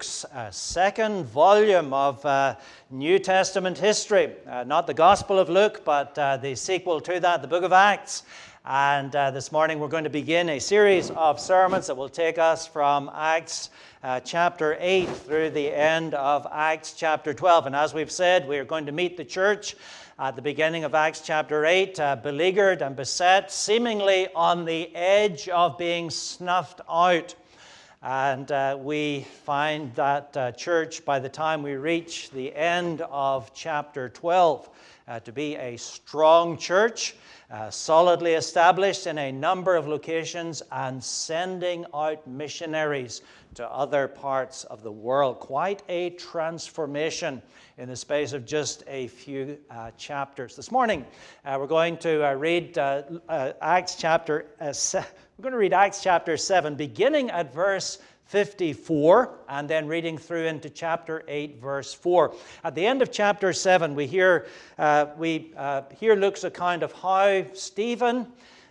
Luke's second volume of New Testament history. Not the Gospel of Luke, but the sequel to that, the book of Acts. And this morning we're going to begin a series of sermons that will take us from Acts chapter 8 through the end of Acts chapter 12. And as we've said, we are going to meet the church at the beginning of Acts chapter 8, beleaguered and beset, seemingly on the edge of being snuffed out. And we find that church, by the time we reach the end of chapter 12, to be a strong church, solidly established in a number of locations and sending out missionaries to other parts of the world. Quite a transformation in the space of just a few chapters. This morning, we're going to read Acts chapter 7, beginning at verse 54, and then reading through into chapter 8, verse 4. At the end of chapter 7, we hear Luke's account of how Stephen,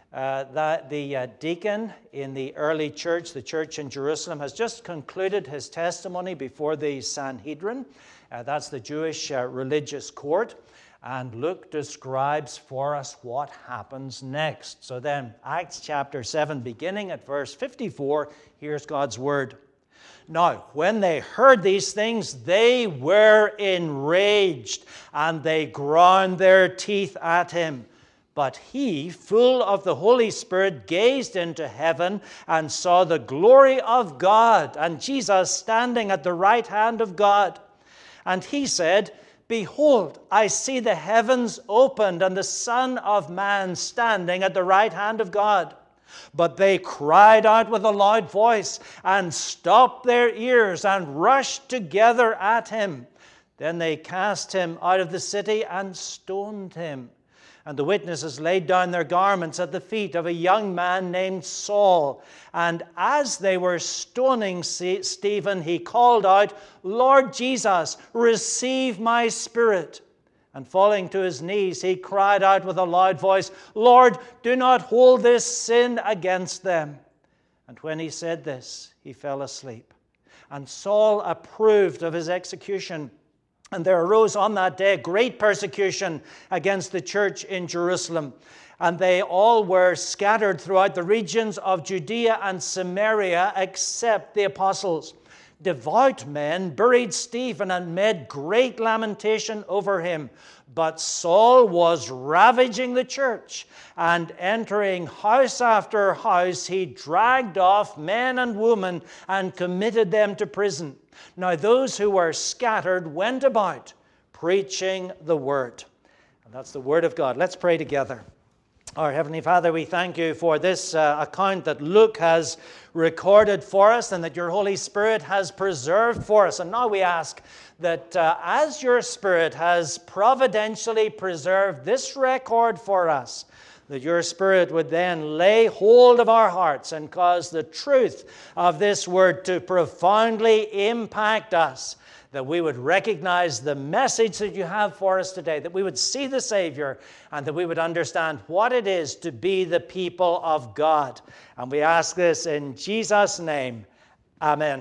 the deacon in the early church, the church in Jerusalem, has just concluded his testimony before the Sanhedrin. That's the Jewish religious court. And Luke describes for us what happens next. So then, Acts chapter 7, beginning at verse 54, here's God's word. Now, when they heard these things, they were enraged, and they ground their teeth at him. But he, full of the Holy Spirit, gazed into heaven and saw the glory of God, and Jesus standing at the right hand of God. And he said, Behold, I see the heavens opened and the Son of Man standing at the right hand of God. But they cried out with a loud voice and stopped their ears and rushed together at him. Then they cast him out of the city and stoned him. And the witnesses laid down their garments at the feet of a young man named Saul. And as they were stoning Stephen, he called out, Lord Jesus, receive my spirit. And falling to his knees, he cried out with a loud voice, Lord, do not hold this sin against them. And when he said this, he fell asleep. And Saul approved of his execution. And there arose on that day great persecution against the church in Jerusalem. And they all were scattered throughout the regions of Judea and Samaria, except the apostles. Devout men buried Stephen and made great lamentation over him. But Saul was ravaging the church, and entering house after house, he dragged off men and women and committed them to prison. Now those who were scattered went about preaching the word. And that's the word of God. Let's pray together. Our Heavenly Father, we thank you for this account that Luke has recorded for us and that your Holy Spirit has preserved for us. And now we ask that as your Spirit has providentially preserved this record for us, that your Spirit would then lay hold of our hearts and cause the truth of this word to profoundly impact us, that we would recognize the message that you have for us today, that we would see the Savior, and that we would understand what it is to be the people of God. And we ask this in Jesus' name. Amen.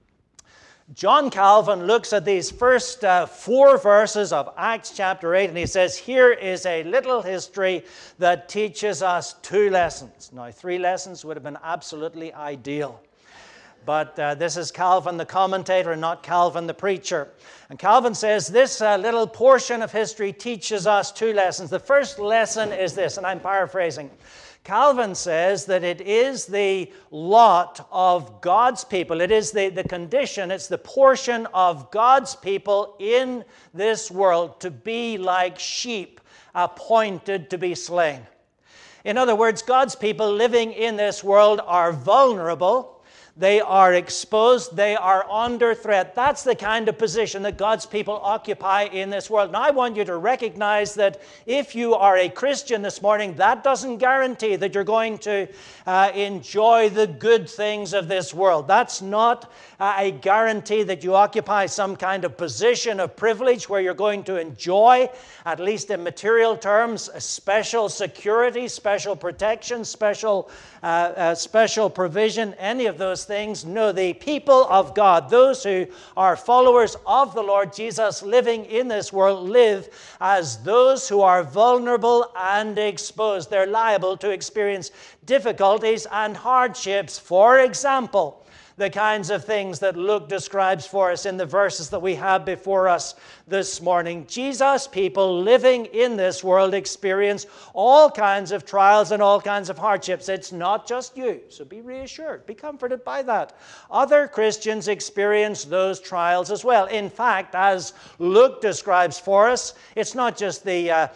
John Calvin looks at these first 4 verses of Acts chapter 8, and he says, here is a little history that teaches us 2 lessons. Now, 3 lessons would have been absolutely ideal. But this is Calvin the commentator, not Calvin the preacher. And Calvin says this little portion of history teaches us 2 lessons. The first lesson is this, and I'm paraphrasing. Calvin says that it is the lot of God's people. It is the condition, it's the portion of God's people in this world to be like sheep appointed to be slain. In other words, God's people living in this world are vulnerable. They are exposed. They are under threat. That's the kind of position that God's people occupy in this world. Now, I want you to recognize that if you are a Christian this morning, that doesn't guarantee that you're going to enjoy the good things of this world. That's not a guarantee that you occupy some kind of position of privilege where you're going to enjoy, at least in material terms, special security, special protection, special provision, any of those things. No, the people of God, those who are followers of the Lord Jesus living in this world, live as those who are vulnerable and exposed. They're liable to experience difficulties and hardships. For example, the kinds of things that Luke describes for us in the verses that we have before us this morning. Jesus' people living in this world experience all kinds of trials and all kinds of hardships. It's not just you, so be reassured, be comforted by that. Other Christians experience those trials as well. In fact, as Luke describes for us, it's not just the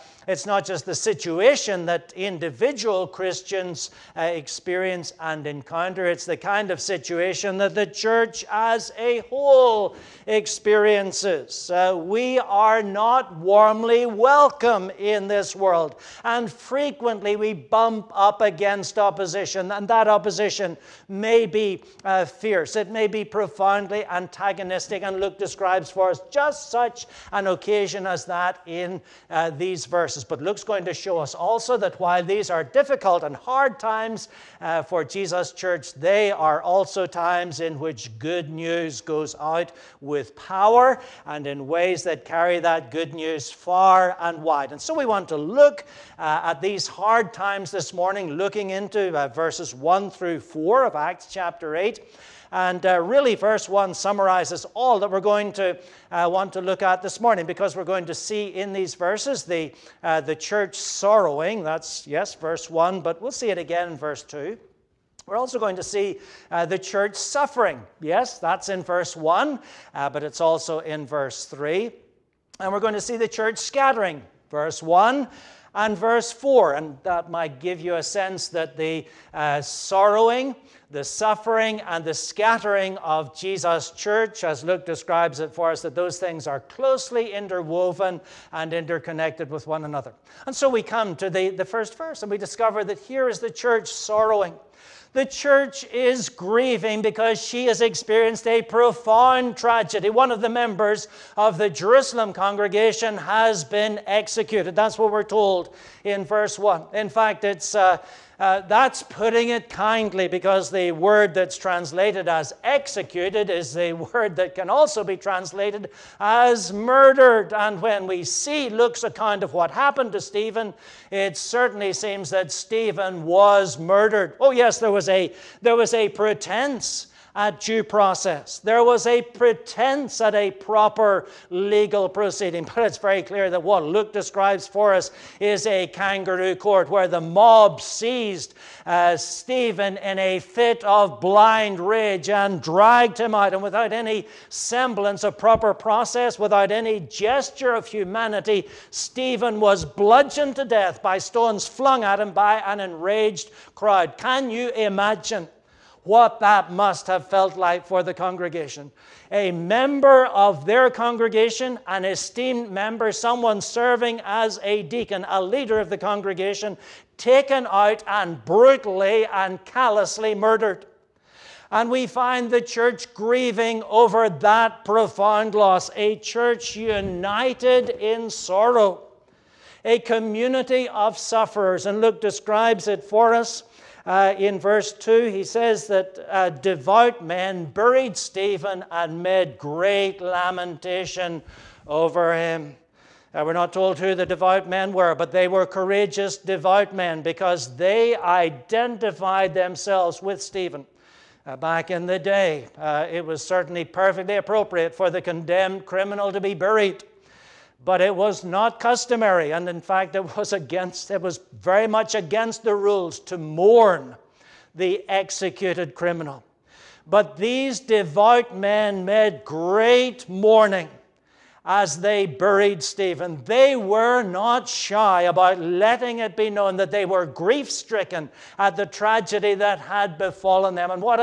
situation that individual Christians experience and encounter. It's the kind of situation that the church as a whole experiences. We are not warmly welcome in this world, and frequently we bump up against opposition, and that opposition may be fierce. It may be profoundly antagonistic, and Luke describes for us just such an occasion as that in these verses. But Luke's going to show us also that while these are difficult and hard times for Jesus' church, they are also times in which good news goes out with power and in ways that carry that good news far and wide. And so we want to look at these hard times this morning, looking into verses 1 through 4 of Acts chapter 8. And really, verse 1 summarizes all that we're going to want to look at this morning, because we're going to see in these verses the church sorrowing. That's, yes, verse 1, but we'll see it again in verse 2. We're also going to see the church suffering. Yes, that's in verse 1, but it's also in verse 3. And we're going to see the church scattering, verse 1 and verse 4. And that might give you a sense that the sorrowing, the suffering, and the scattering of Jesus' church, as Luke describes it for us, that those things are closely interwoven and interconnected with one another. And so we come to the first verse, and we discover that here is the church sorrowing. The church is grieving because she has experienced a profound tragedy. One of the members of the Jerusalem congregation has been executed. That's what we're told in verse 1. In fact, that's putting it kindly, because the word that's translated as executed is the word that can also be translated as murdered. And when we see Luke's account of what happened to Stephen, it certainly seems that Stephen was murdered. Oh yes, there was a pretense at due process. There was a pretense at a proper legal proceeding. But it's very clear that what Luke describes for us is a kangaroo court, where the mob seized Stephen in a fit of blind rage and dragged him out. And without any semblance of proper process, without any gesture of humanity, Stephen was bludgeoned to death by stones flung at him by an enraged crowd. Can you imagine what that must have felt like for the congregation? A member of their congregation, an esteemed member, someone serving as a deacon, a leader of the congregation, taken out and brutally and callously murdered. And we find the church grieving over that profound loss, a church united in sorrow, a community of sufferers. And Luke describes it for us. In verse 2, he says that devout men buried Stephen and made great lamentation over him. We're not told who the devout men were, but they were courageous, devout men, because they identified themselves with Stephen. Back in the day, it was certainly perfectly appropriate for the condemned criminal to be buried. But it was not customary, and in fact it was very much against the rules to mourn the executed criminal. But these devout men made great mourning as they buried Stephen. They were not shy about letting it be known that they were grief-stricken at the tragedy that had befallen them. And what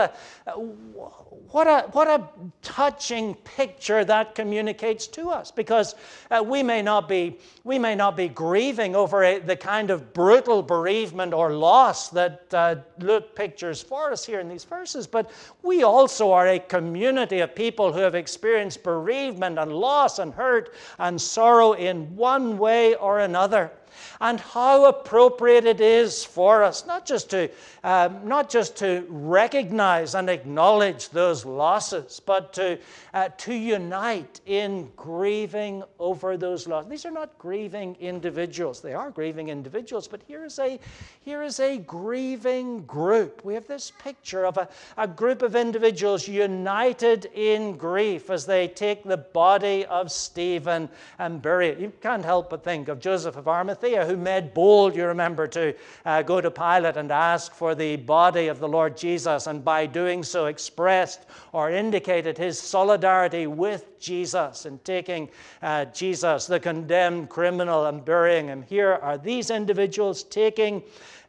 a touching picture that communicates to us, because we may not be grieving over the kind of brutal bereavement or loss that Luke pictures for us here in these verses, but we also are a community of people who have experienced bereavement and loss and hurt and sorrow in one way or another. and how appropriate it is for us not just to recognize and acknowledge those losses, but to unite in grieving over those losses. These are not grieving individuals. They are grieving individuals, but here is a grieving group. We have this picture of a group of individuals united in grief as they take the body of Stephen and bury it. You can't help but think of Joseph of Arimathea, who made bold, you remember, to go to Pilate and ask for the body of the Lord Jesus, and by doing so expressed or indicated his solidarity with Jesus in taking Jesus, the condemned criminal, and burying him. Here are these individuals taking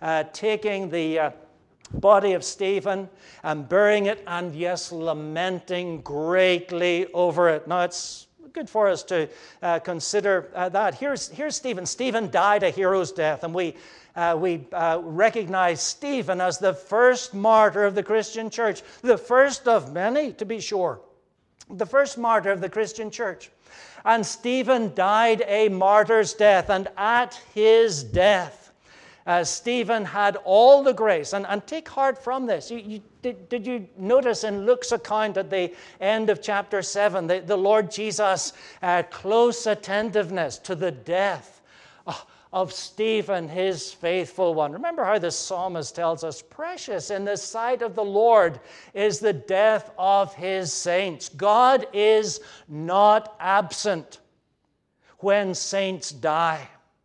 the body of Stephen and burying it, and yes, lamenting greatly over it. Now, it's good for us to consider that. Here's Stephen. Stephen died a hero's death, and we recognize Stephen as the first martyr of the Christian church, the first of many, to be sure, the first martyr of the Christian church. And Stephen died a martyr's death, and at his death, Stephen had all the grace. And take heart from this. Did you notice in Luke's account at the end of chapter 7, the Lord Jesus' close attentiveness to the death of Stephen, his faithful one? Remember how the psalmist tells us, precious in the sight of the Lord is the death of his saints. God is not absent when saints die.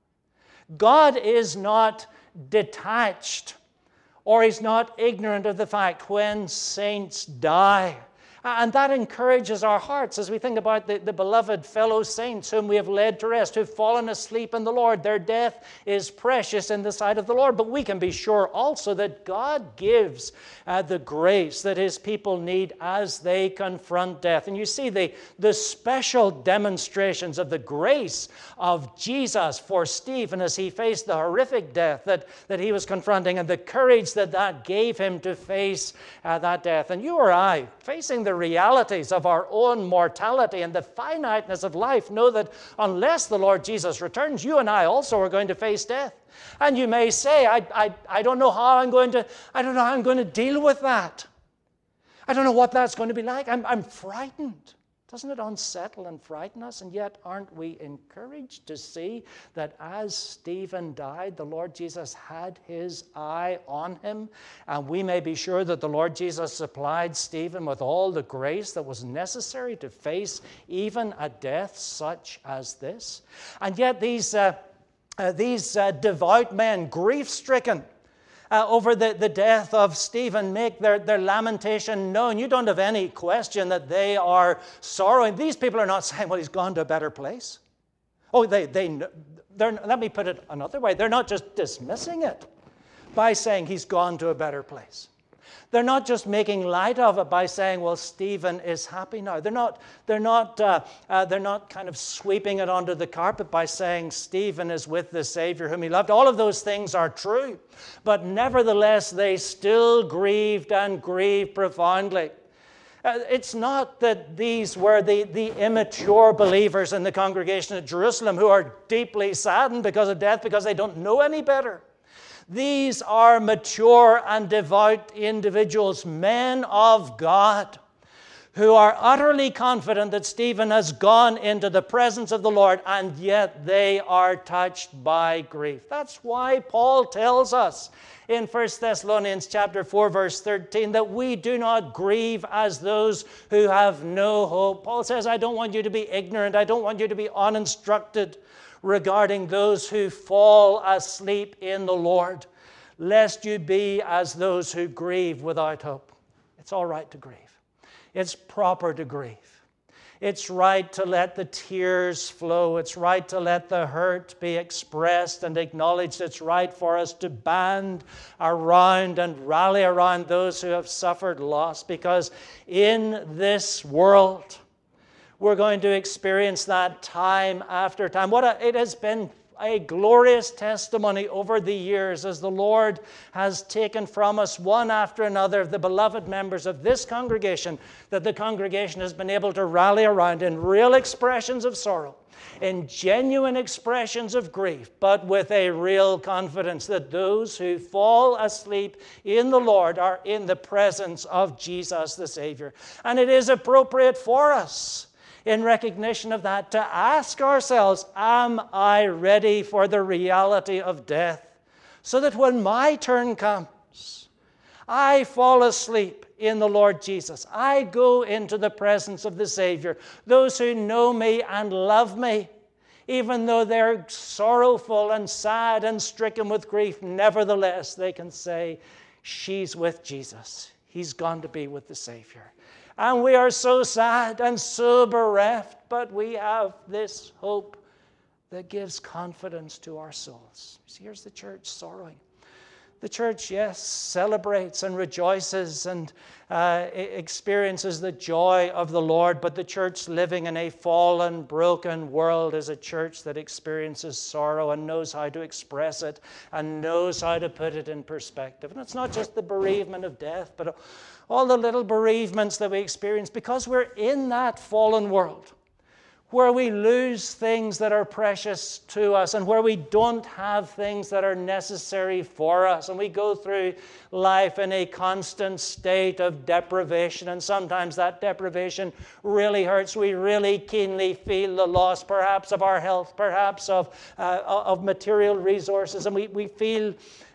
God is not detached, or he's not ignorant of the fact when saints die. And that encourages our hearts as we think about the beloved fellow saints whom we have led to rest, who've fallen asleep in the Lord. Their death is precious in the sight of the Lord. But we can be sure also that God gives the grace that his people need as they confront death. And you see the special demonstrations of the grace of Jesus for Stephen as he faced the horrific death that he was confronting, and the courage that gave him to face that death. And you or I, facing the realities of our own mortality and the finiteness of life, know that unless the Lord Jesus returns, you and I also are going to face death. And you may say, I don't know how I'm going to deal with that. I don't know what that's going to be like. I'm frightened. Doesn't it unsettle and frighten us? And yet, aren't we encouraged to see that as Stephen died, the Lord Jesus had his eye on him? And we may be sure that the Lord Jesus supplied Stephen with all the grace that was necessary to face even a death such as this. And yet, these devout men, grief-stricken, over the death of Stephen, make their lamentation known. You don't have any question that they are sorrowing. These people are not saying, well, he's gone to a better place. Oh, let me put it another way. They're not just dismissing it by saying he's gone to a better place. They're not just making light of it by saying, well, Stephen is happy now. They're not kind of sweeping it under the carpet by saying Stephen is with the Savior whom he loved. All of those things are true, but nevertheless, they still grieved and grieved profoundly. It's not that these were the immature believers in the congregation at Jerusalem who are deeply saddened because of death, because they don't know any better. These are mature and devout individuals, men of God, who are utterly confident that Stephen has gone into the presence of the Lord, and yet they are touched by grief. That's why Paul tells us in 1 Thessalonians chapter 4, verse 13, that we do not grieve as those who have no hope. Paul says, I don't want you to be ignorant. I don't want you to be uninstructed regarding those who fall asleep in the Lord, lest you be as those who grieve without hope. It's all right to grieve. It's proper to grieve. It's right to let the tears flow. It's right to let the hurt be expressed and acknowledged. It's right for us to band around and rally around those who have suffered loss, because in this world, we're going to experience that time after time. It has been a glorious testimony over the years as the Lord has taken from us one after another of the beloved members of this congregation, that the congregation has been able to rally around in real expressions of sorrow, in genuine expressions of grief, but with a real confidence that those who fall asleep in the Lord are in the presence of Jesus the Savior. And it is appropriate for us, in recognition of that, to ask ourselves, am I ready for the reality of death? So that when my turn comes, I fall asleep in the Lord Jesus. I go into the presence of the Savior. Those who know me and love me, even though they're sorrowful and sad and stricken with grief, nevertheless they can say, she's with Jesus. He's gone to be with the Savior. And we are so sad and so bereft, but we have this hope that gives confidence to our souls. See, here's the church sorrowing. The church, yes, celebrates and rejoices and experiences the joy of the Lord, but the church living in a fallen, broken world is a church that experiences sorrow and knows how to express it and knows how to put it in perspective. And it's not just the bereavement of death, but all the little bereavements that we experience because we're in that fallen world, where we lose things that are precious to us and where we don't have things that are necessary for us. And we go through life in a constant state of deprivation. And sometimes that deprivation really hurts. We really keenly feel the loss, perhaps of our health, perhaps of material resources. And we feel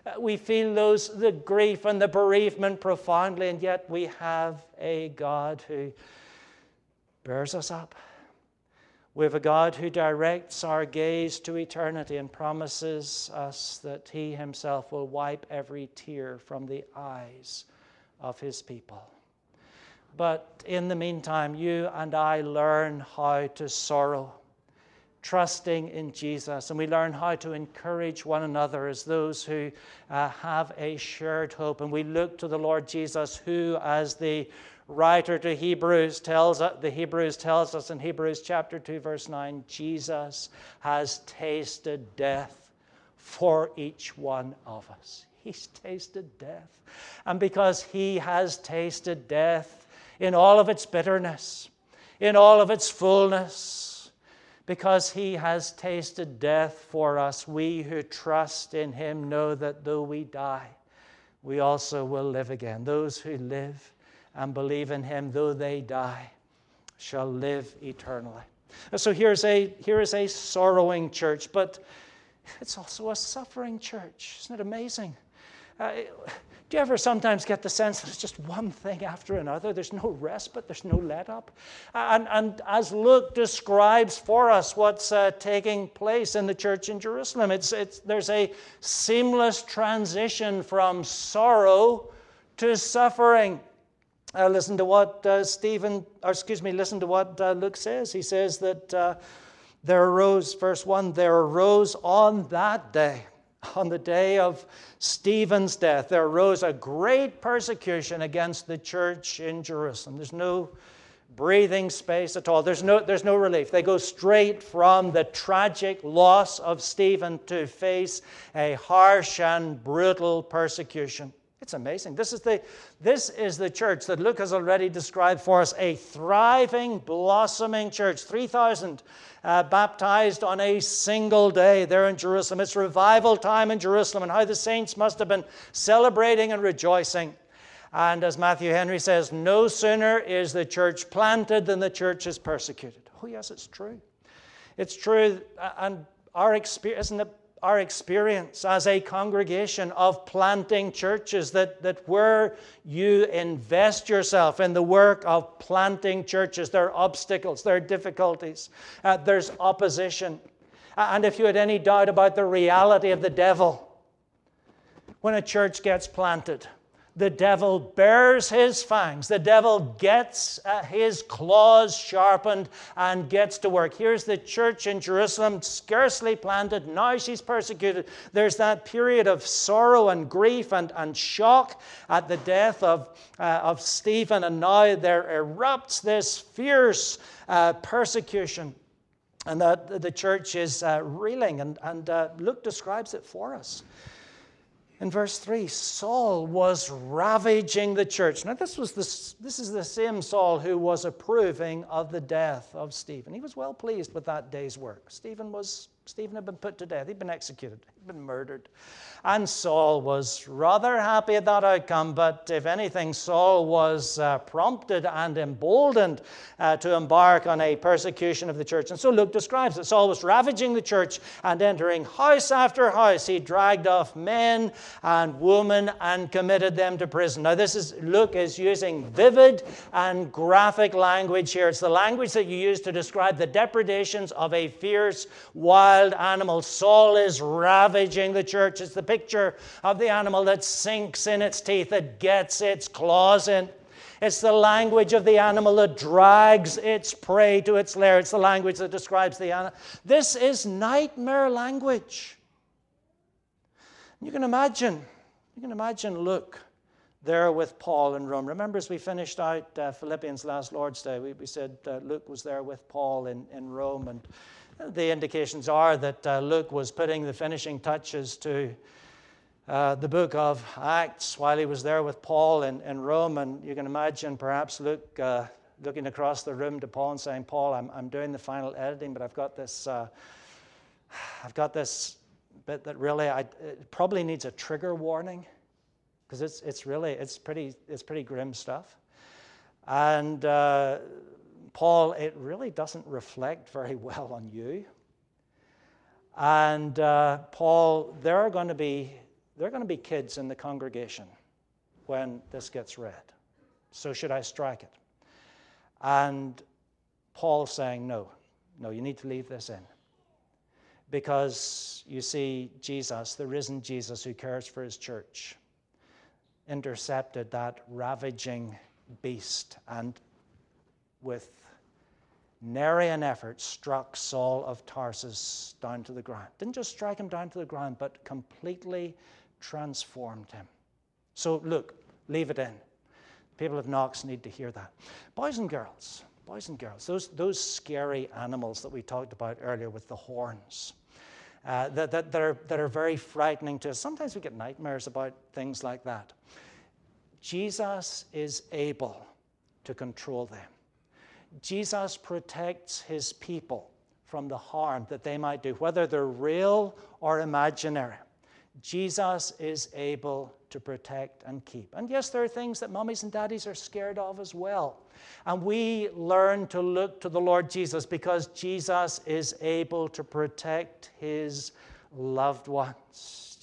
the grief and the bereavement profoundly. And yet we have a God who bears us up. We have a God who directs our gaze to eternity and promises us that He Himself will wipe every tear from the eyes of His people. But in the meantime, you and I learn how to sorrow, trusting in Jesus, and we learn how to encourage one another as those who have a shared hope. And we look to the Lord Jesus, who, as the writer to Hebrews tells us in Hebrews chapter 2, verse 9, Jesus has tasted death for each one of us. He's tasted death. And because He has tasted death in all of its bitterness, in all of its fullness, because He has tasted death for us, we who trust in Him know that though we die, we also will live again. Those who live and believe in Him, though they die, shall live eternally. So here is a sorrowing church, but it's also a suffering church. Isn't it amazing? Do you ever sometimes get the sense that it's just one thing after another? There's no respite, there's no let-up. And as Luke describes for us what's taking place in the church in Jerusalem, there's a seamless transition from sorrow to suffering. Listen to what Luke says. He says that there arose, verse 1, there arose on that day, on the day of Stephen's death, there arose a great persecution against the church in Jerusalem. There's no breathing space at all. There's no relief. They go straight from the tragic loss of Stephen to face a harsh and brutal persecution. It's amazing. This is the church that Luke has already described for us, a thriving, blossoming church. 3,000 baptized on a single day there in Jerusalem. It's revival time in Jerusalem, and how the saints must have been celebrating and rejoicing. And as Matthew Henry says, no sooner is the church planted than the church is persecuted. Oh yes, it's true. It's true, and our experience, isn't it? Our experience as a congregation of planting churches, that where you invest yourself in the work of planting churches, there are obstacles, there are difficulties, there's opposition. And if you had any doubt about the reality of the devil, when a church gets planted, the devil bears his fangs. The devil gets his claws sharpened and gets to work. Here's the church in Jerusalem, scarcely planted. Now she's persecuted. There's that period of sorrow and grief and shock at the death of Stephen. And now there erupts this fierce persecution And that the church is reeling, and Luke describes it for us. In verse 3, Saul was ravaging the church. Now, this is the same Saul who was approving of the death of Stephen. He was well pleased with that day's work. Stephen had been put to death. He'd been executed. He'd been murdered. And Saul was rather happy at that outcome, but if anything, Saul was prompted and emboldened to embark on a persecution of the church. And so Luke describes it. Saul was ravaging the church and entering house after house. He dragged off men and women and committed them to prison. Now, Luke is using vivid and graphic language here. It's the language that you use to describe the depredations of a fierce, wild animal. Saul is ravaging the church. It's the picture of the animal that sinks in its teeth, that gets its claws in. It's the language of the animal that drags its prey to its lair. It's the language that describes the animal. This is nightmare language. You can imagine Luke there with Paul in Rome. Remember, as we finished out Philippians last Lord's Day, we said Luke was there with Paul in Rome, and the indications are that Luke was putting the finishing touches to the book of Acts while he was there with Paul in Rome. And you can imagine perhaps Luke looking across the room to Paul and saying, Paul, I'm doing the final editing, but I've got this bit that really it probably needs a trigger warning, because it's pretty grim stuff. And Paul, it really doesn't reflect very well on you. And Paul, there are going to be kids in the congregation when this gets read. So should I strike it? And Paul saying, no, you need to leave this in. Because you see, Jesus, the risen Jesus who cares for his church, intercepted that ravaging beast and with nary an effort struck Saul of Tarsus down to the ground. Didn't just strike him down to the ground, but completely transformed him. So look, leave it in. People of Knox need to hear that. Boys and girls, those scary animals that we talked about earlier with the horns, that are very frightening to us. Sometimes we get nightmares about things like that. Jesus is able to control them. Jesus protects his people from the harm that they might do, whether they're real or imaginary. Jesus is able to protect and keep. And yes, there are things that mummies and daddies are scared of as well. And we learn to look to the Lord Jesus because Jesus is able to protect his loved ones.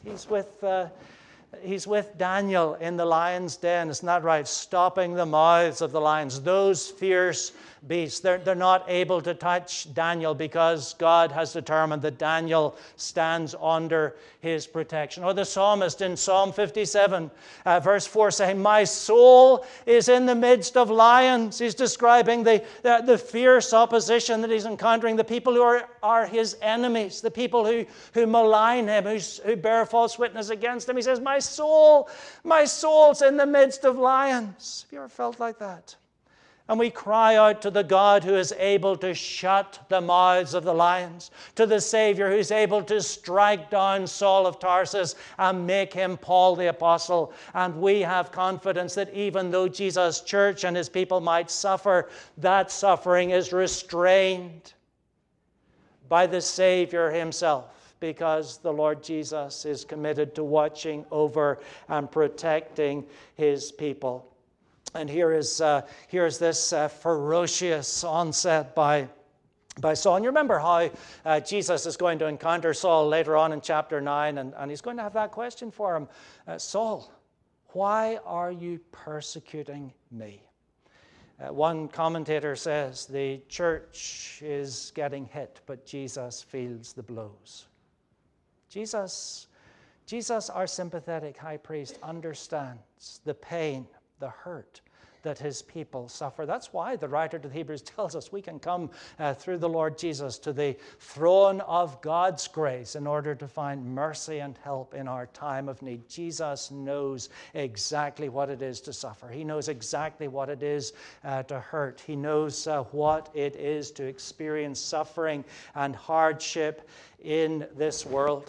He's with Daniel in the lion's den, isn't that right? Stopping the mouths of the lions. Those fierce beasts, they're not able to touch Daniel because God has determined that Daniel stands under his protection. Or the psalmist in Psalm 57, verse 4, saying, my soul is in the midst of lions. He's describing the fierce opposition that he's encountering, the people who are his enemies, the people who malign him, who bear false witness against him. He says, my soul's in the midst of lions. Have you ever felt like that? And we cry out to the God who is able to shut the mouths of the lions, to the Savior who's able to strike down Saul of Tarsus and make him Paul the Apostle. And we have confidence that even though Jesus' church and his people might suffer, that suffering is restrained by the Savior himself, because the Lord Jesus is committed to watching over and protecting his people. And here is this ferocious onset by Saul. And you remember how Jesus is going to encounter Saul later on in chapter 9, and he's going to have that question for him. Saul, why are you persecuting me? One commentator says the church is getting hit, but Jesus feels the blows. Jesus, our sympathetic high priest, understands the pain, the hurt that his people suffer. That's why the writer to the Hebrews tells us we can come through the Lord Jesus to the throne of God's grace in order to find mercy and help in our time of need. Jesus knows exactly what it is to suffer. He knows exactly what it is to hurt. He knows what it is to experience suffering and hardship in this world.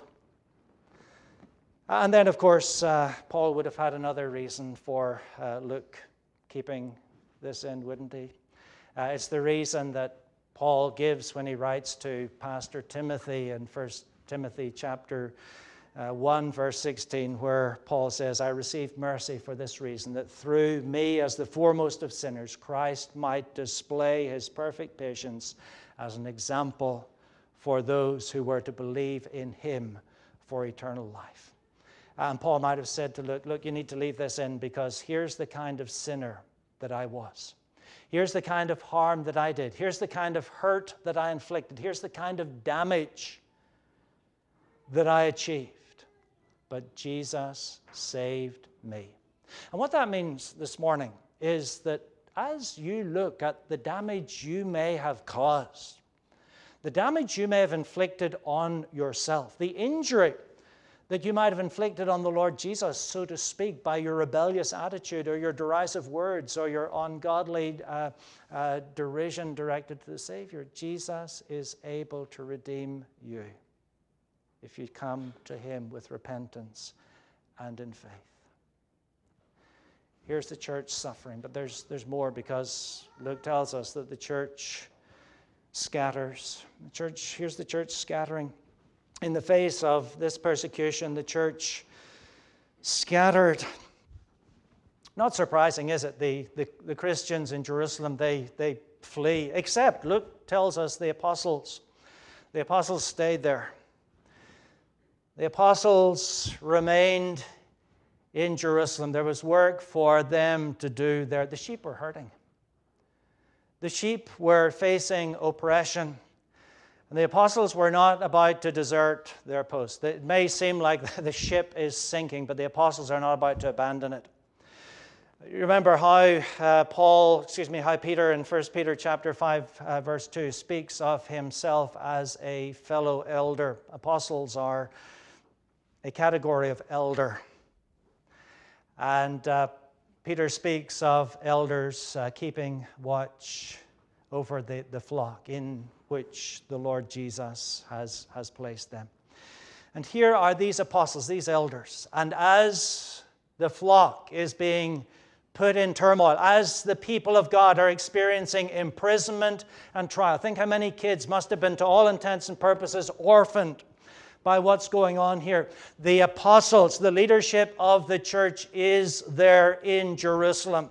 And then, of course, Paul would have had another reason for Luke keeping this in, wouldn't he? It's the reason that Paul gives when he writes to Pastor Timothy in 1 Timothy chapter 1, verse 16, where Paul says, I received mercy for this reason, that through me as the foremost of sinners, Christ might display his perfect patience as an example for those who were to believe in him for eternal life. And Paul might have said to Luke, look, you need to leave this in because here's the kind of sinner that I was. Here's the kind of harm that I did. Here's the kind of hurt that I inflicted. Here's the kind of damage that I achieved. But Jesus saved me. And what that means this morning is that as you look at the damage you may have caused, the damage you may have inflicted on yourself, the injury that you might have inflicted on the Lord Jesus, so to speak, by your rebellious attitude or your derisive words or your ungodly derision directed to the Savior, Jesus is able to redeem you if you come to him with repentance and in faith. Here's the church suffering, but there's more, because Luke tells us that the church scatters. Here's the church scattering. In the face of this persecution, the church scattered. Not surprising, is it? The Christians in Jerusalem, they flee, except Luke tells us the apostles. The apostles stayed there. The apostles remained in Jerusalem. There was work for them to do there. The sheep were hurting. The sheep were facing oppression. And the apostles were not about to desert their post. It may seem like the ship is sinking, but the apostles are not about to abandon it. You remember how Peter in 1 Peter chapter 5, verse 2 speaks of himself as a fellow elder. Apostles are a category of elder. And Peter speaks of elders keeping watch over the flock in which the Lord Jesus has placed them. And here are these apostles, these elders. And as the flock is being put in turmoil, as the people of God are experiencing imprisonment and trial, think how many kids must have been, to all intents and purposes, orphaned by what's going on here. The apostles, the leadership of the church, is there in Jerusalem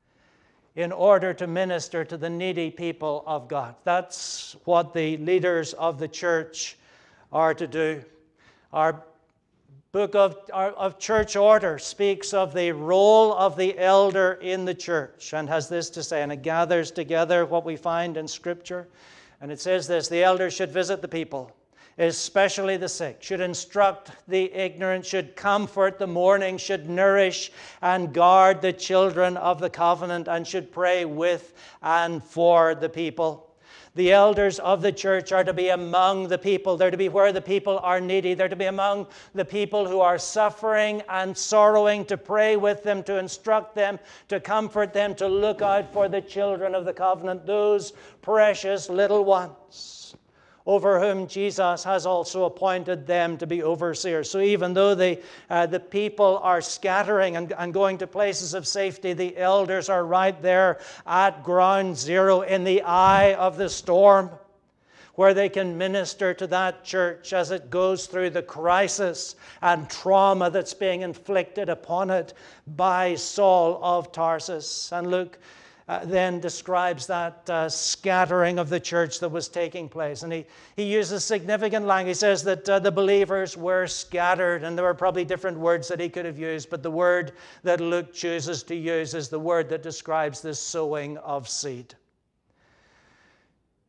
in order to minister to the needy people of God. That's what the leaders of the church are to do. Our book of church order speaks of the role of the elder in the church and has this to say, and it gathers together what we find in Scripture. And it says this: the elder should visit the people, especially the sick, should instruct the ignorant, should comfort the mourning, should nourish and guard the children of the covenant, and should pray with and for the people. The elders of the church are to be among the people. They're to be where the people are needy. They're to be among the people who are suffering and sorrowing, to pray with them, to instruct them, to comfort them, to look out for the children of the covenant, those precious little ones over whom Jesus has also appointed them to be overseers. So even though the people are scattering and going to places of safety, the elders are right there at ground zero in the eye of the storm, where they can minister to that church as it goes through the crisis and trauma that's being inflicted upon it by Saul of Tarsus. And Luke then describes that scattering of the church that was taking place. And he uses significant language. He says that the believers were scattered, and there were probably different words that he could have used, but the word that Luke chooses to use is the word that describes the sowing of seed.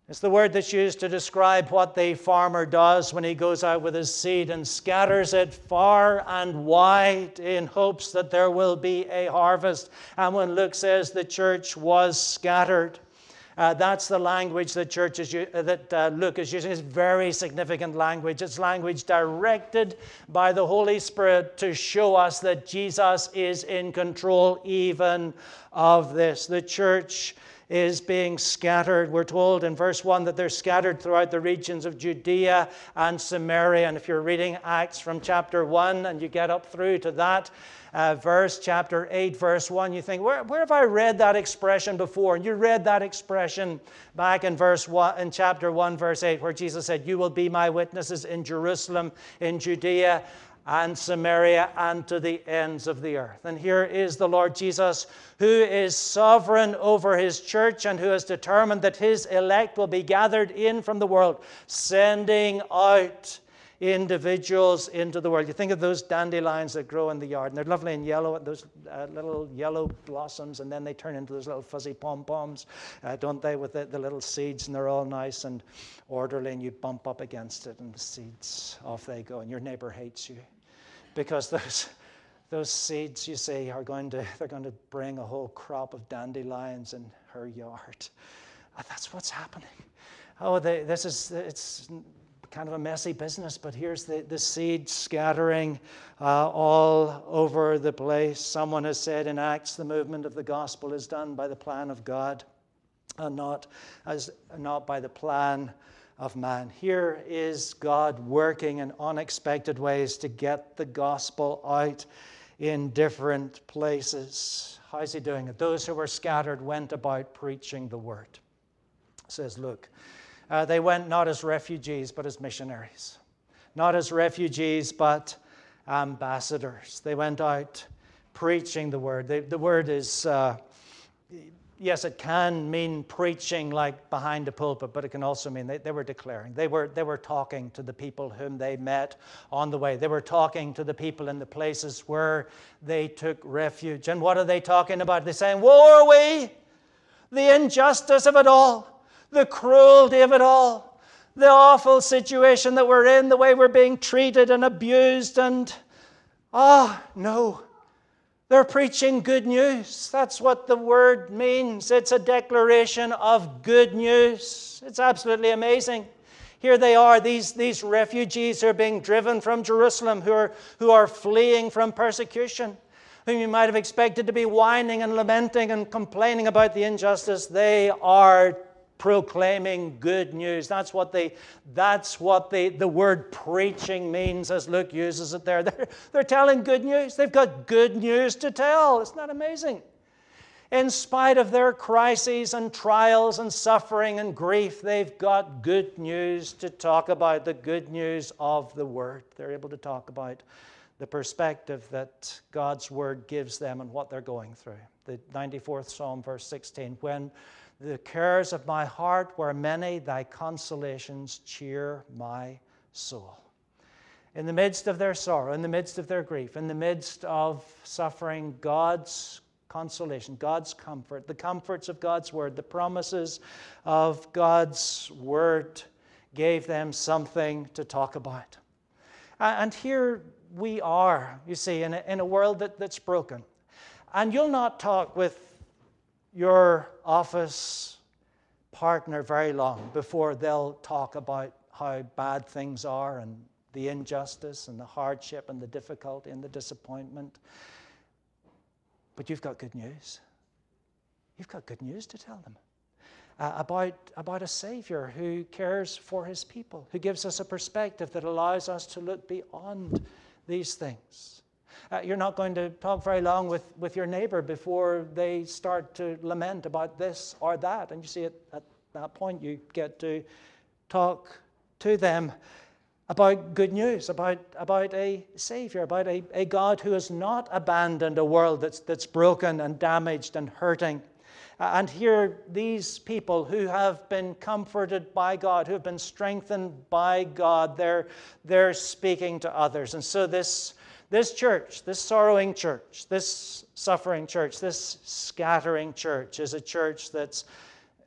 It's the word that's used to describe what the farmer does when he goes out with his seed and scatters it far and wide in hopes that there will be a harvest. And when Luke says the church was scattered, that's the language that Luke is using. It's very significant language. It's language directed by the Holy Spirit to show us that Jesus is in control even of this. The church is being scattered. We're told in verse 1 that they're scattered throughout the regions of Judea and Samaria. And if you're reading Acts from chapter 1 and you get up through to that verse, chapter 8, verse 1, you think, where have I read that expression before? And you read that expression back in chapter 1, verse 8, where Jesus said, "You will be my witnesses in Jerusalem, in Judea, and Samaria, and to the ends of the earth." And here is the Lord Jesus, who is sovereign over his church and who has determined that his elect will be gathered in from the world, sending out individuals into the world. You think of those dandelions that grow in the yard, and they're lovely and yellow, those little yellow blossoms, and then they turn into those little fuzzy pom-poms, don't they, with the little seeds, and they're all nice and orderly, and you bump up against it, and the seeds, off they go, and your neighbor hates you. Because those seeds, you see, they're going to bring a whole crop of dandelions in her yard. That's what's happening. It's kind of a messy business, but here's the seed scattering all over the place. Someone has said in Acts, the movement of the gospel is done by the plan of God and not by the plan of man. Here is God working in unexpected ways to get the gospel out in different places. How's he doing it? Those who were scattered went about preaching the word, says Luke. They went not as refugees, but as missionaries. Not as refugees, but ambassadors. They went out preaching the word. The word is... yes, it can mean preaching like behind a pulpit, but it can also mean they were declaring. They were talking to the people whom they met on the way. They were talking to the people in the places where they took refuge. And what are they talking about? They're saying, woe are we! The injustice of it all, the cruelty of it all, the awful situation that we're in, the way we're being treated and abused, and no. They're preaching good news. That's what the word means. It's a declaration of good news. It's absolutely amazing. Here they are, these refugees who are being driven from Jerusalem, who are fleeing from persecution, whom you might have expected to be whining and lamenting and complaining about the injustice. They are proclaiming good news. That's what the word preaching means, as Luke uses it there. They're telling good news. They've got good news to tell. Isn't that amazing? In spite of their crises and trials and suffering and grief, they've got good news to talk about, the good news of the word. They're able to talk about the perspective that God's word gives them and what they're going through. The 94th Psalm, verse 16, when the cares of my heart were many, thy consolations cheer my soul. In the midst of their sorrow, in the midst of their grief, in the midst of suffering, God's consolation, God's comfort, the comforts of God's word, the promises of God's word gave them something to talk about. And here we are, you see, in a world that's broken. And you'll not talk with your office partner very long before they'll talk about how bad things are and the injustice and the hardship and the difficulty and the disappointment. But you've got good news. You've got good news to tell them about a Savior who cares for his people, who gives us a perspective that allows us to look beyond these things. You're not going to talk very long with your neighbor before they start to lament about this or that. And you see, at that point, you get to talk to them about good news, about a Savior, about a God who has not abandoned a world that's broken and damaged and hurting. And here, these people who have been comforted by God, who have been strengthened by God, they're speaking to others. And so this church, this sorrowing church, this suffering church, this scattering church is a church that's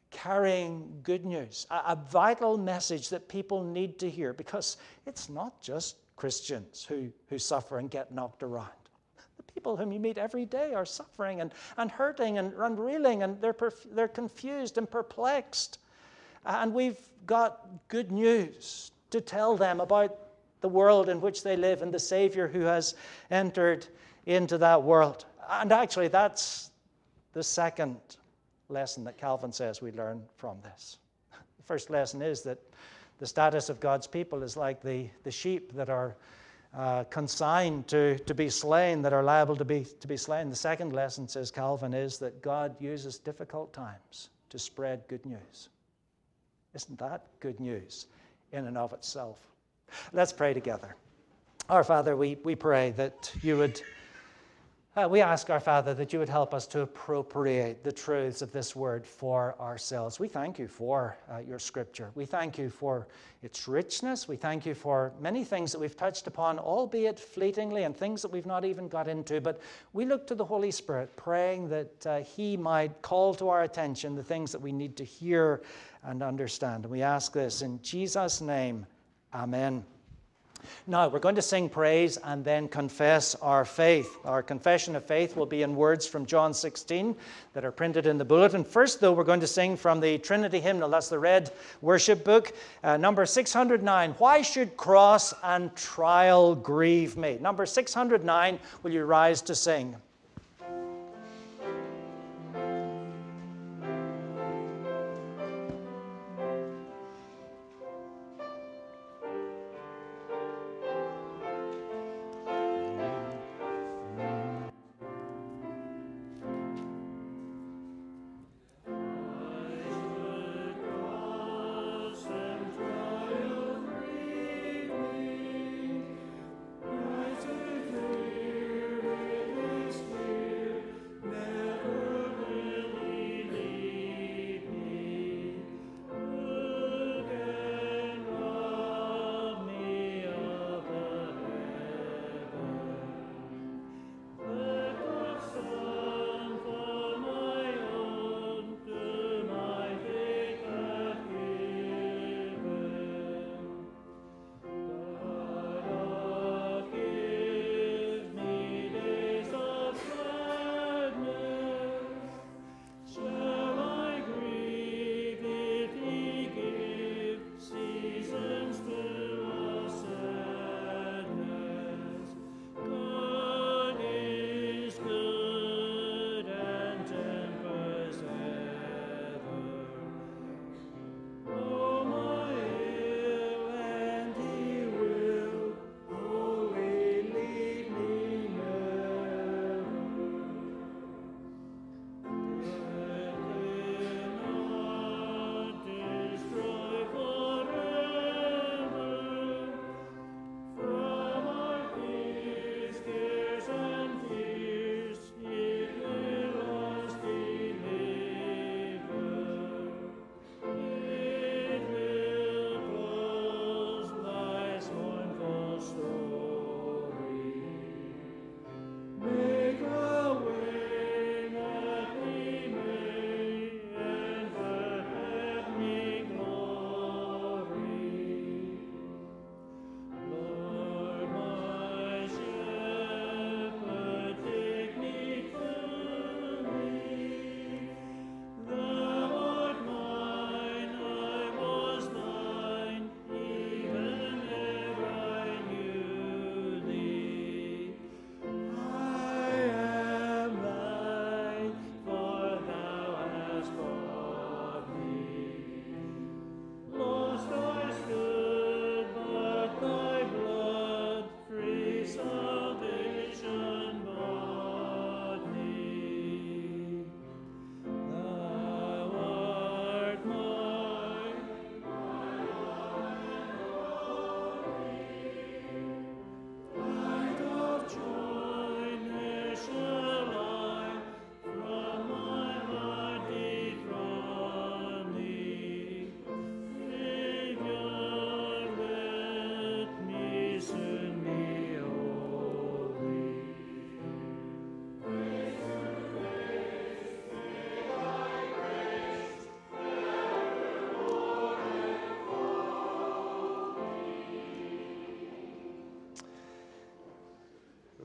carrying good news, a vital message that people need to hear, because it's not just Christians who suffer and get knocked around. The people whom you meet every day are suffering and hurting and reeling, and they're confused and perplexed. And we've got good news to tell them about the world in which they live and the Savior who has entered into that world. And actually, that's the second lesson that Calvin says we learn from this. The first lesson is that the status of God's people is like the sheep that are consigned to be slain, that are liable to be slain. The second lesson, says Calvin, is that God uses difficult times to spread good news. Isn't that good news in and of itself? Let's pray together. Our Father, we pray that you would we ask, our Father, that you would help us to appropriate the truths of this word for ourselves. We thank you for your Scripture. We thank you for its richness. We thank you for many things that we've touched upon, albeit fleetingly, and things that we've not even got into. But we look to the Holy Spirit, praying that he might call to our attention the things that we need to hear and understand. And we ask this in Jesus' name. Amen. Now, we're going to sing praise and then confess our faith. Our confession of faith will be in words from John 16 that are printed in the bulletin. First, though, we're going to sing from the Trinity hymnal. That's the red worship book, number 609. Why should cross and trial grieve me? Number 609, will you rise to sing?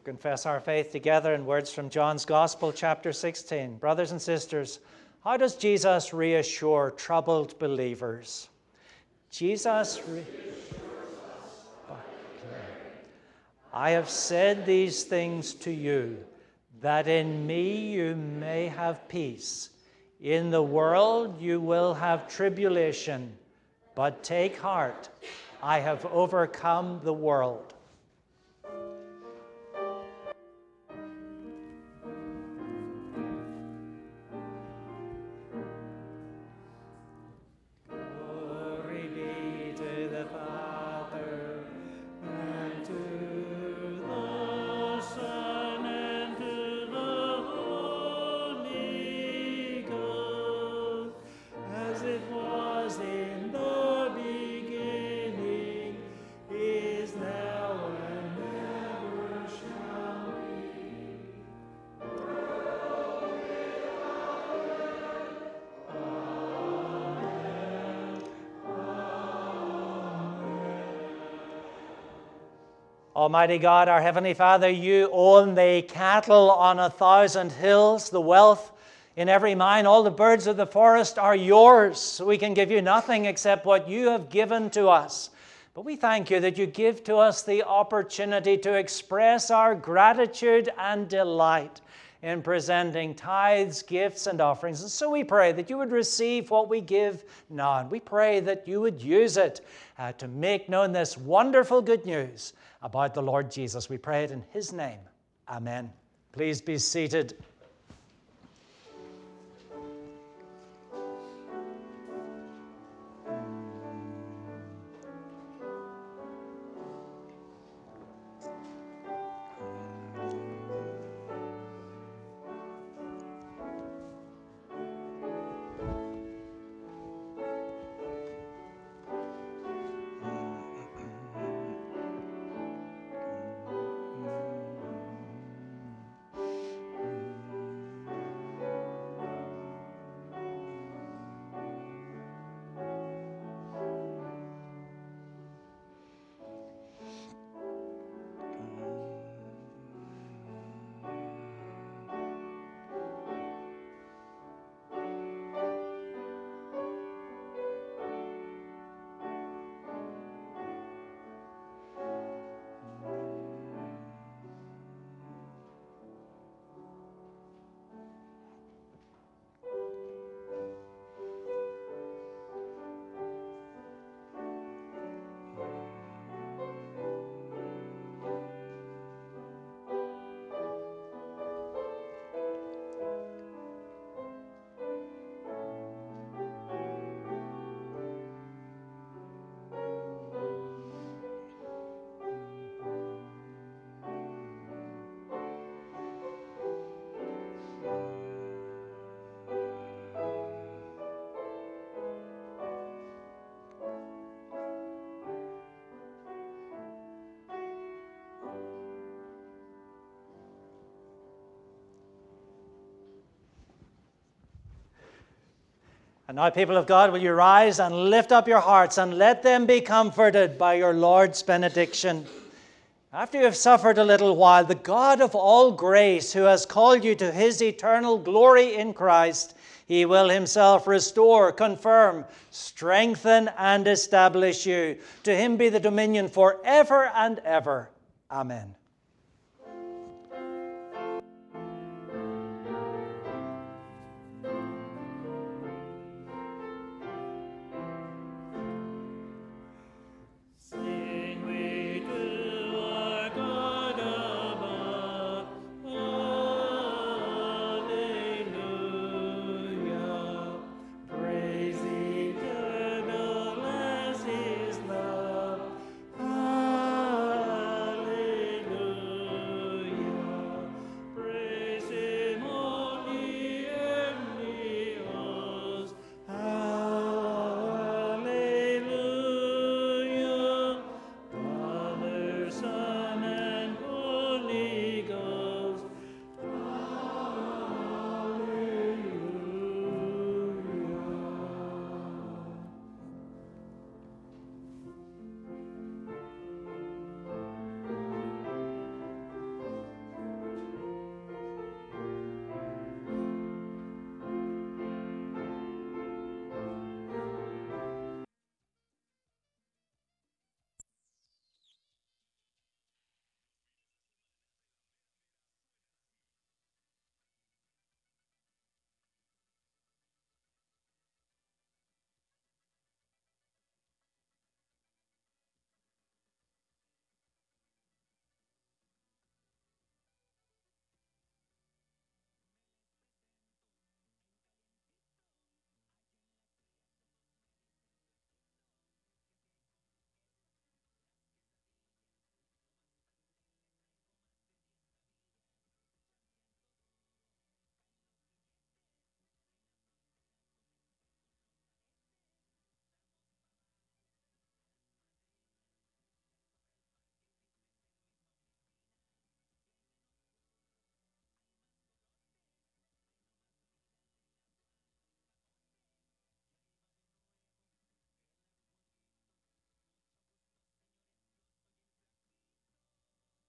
Confess our faith together in words from John's Gospel, chapter 16. Brothers and sisters, how does Jesus reassure troubled believers? Jesus I have said these things to you, that in me you may have peace. In the world you will have tribulation, but take heart, I have overcome the world. Almighty God, our Heavenly Father, you own the cattle on 1,000 hills, the wealth in every mine, all the birds of the forest are yours. We can give you nothing except what you have given to us. But we thank you that you give to us the opportunity to express our gratitude and delight in presenting tithes, gifts, and offerings. And so we pray that you would receive what we give now. And we pray that you would use it to make known this wonderful good news about the Lord Jesus. We pray it in his name. Amen. Please be seated. And now, people of God, will you rise and lift up your hearts and let them be comforted by your Lord's benediction. After you have suffered a little while, the God of all grace, who has called you to his eternal glory in Christ, he will himself restore, confirm, strengthen, and establish you. To him be the dominion forever and ever. Amen.